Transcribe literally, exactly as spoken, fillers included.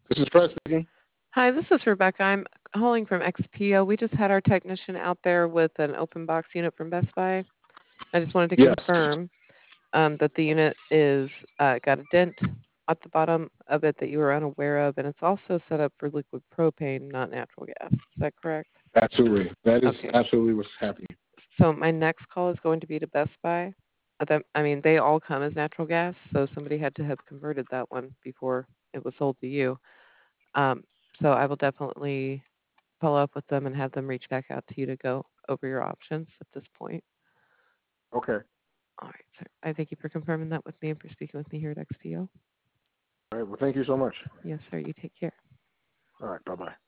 This is Fred speaking. Hi, this is Rebecca. I'm calling from X P O. We just had our technician out there with an open box unit from Best Buy. I just wanted to Yes. confirm um, that the unit is uh, got a dent at the bottom of it that you were unaware of, and it's also set up for liquid propane, not natural gas. Is that correct? Absolutely. That is Okay. absolutely what's happening. So my next call is going to be to Best Buy. Uh, them- I mean, they all come as natural gas, so somebody had to have converted that one before it was sold to you. Um, so I will definitely follow up with them and have them reach back out to you to go over your options at this point. Okay. All right, sir. I thank you for confirming that with me and for speaking with me here at X P O. All right. Well, thank you so much. Yes, sir. You take care. All right. Bye bye.